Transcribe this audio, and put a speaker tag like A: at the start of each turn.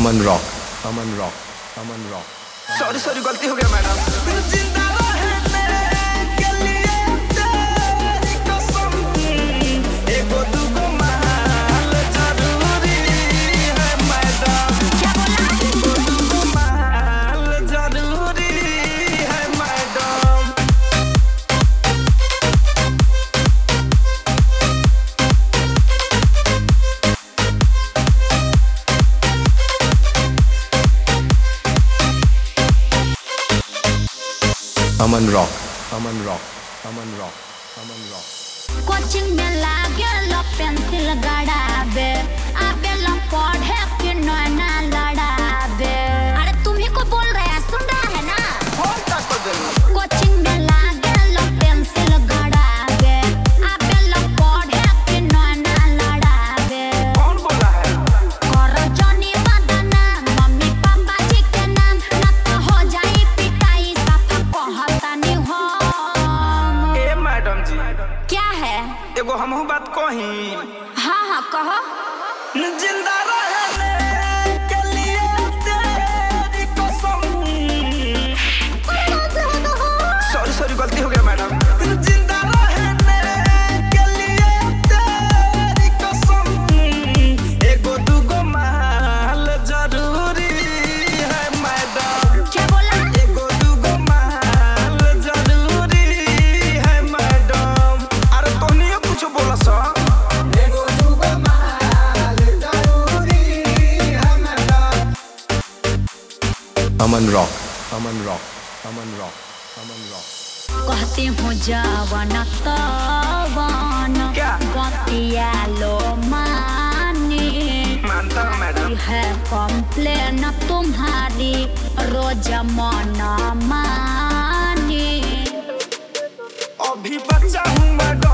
A: अमन rock, Aman rock, Aman rock.
B: Sorry sorry गलती हो गया madam. जिंदा रहने के लिए तेरी कसम, एगो दूगो माल जरूरी है मैडम। क्या बोला? एगो दूगो माल जरूरी है madam.
A: Aman rock, Aman rock, Aman rock, Aman rock.
C: Coaching में लागेल पेंसिल गड़ाबे, आबेला पढ़े कि नैना लड़ाबे। अरे तुम्ही को बोल रहे हैं, सुन रहा है ना?
B: फोन तक कर देना।
C: कोचिंग में लागेल पेंसिल गड़ाबे, आबेला पढ़े कि नैना लड़ाबे।
B: कौन बोला है?
C: करो जॉनी बदना, मम्मी पापा जी के नाम, ना तो हो जाई पिटाई, साफा कहतानी हो।
B: ए मैडम जी,
C: क्या है?
B: एगो हमहू बात कही।
C: हाँ हाँ कहो।
B: जिंदा रहने के लिए तेरी कसम। सॉरी सॉरी गलती हो गया मैडम। जिंदा रहने के लिए तेरी कसम, एगो दूगो माल जरूरी है मैडम।
C: क्या बोला?
B: एगो दूगो माल जरूरी है मैडम। अरे तोहनियो कुछ बोला सा। एगो दूगो माल जरूरी है madam.
A: Aman rock, Aman rock, Aman rock, Aman rock.
C: कहती हूँ जवन तवन,
B: क्या?
C: बतिया लो मानी।
B: मानता हूँ मैडम।
C: है कंप्लेन तुम्हारी रोज मन मानी।
B: अभी बच्चा हूँ मैडम।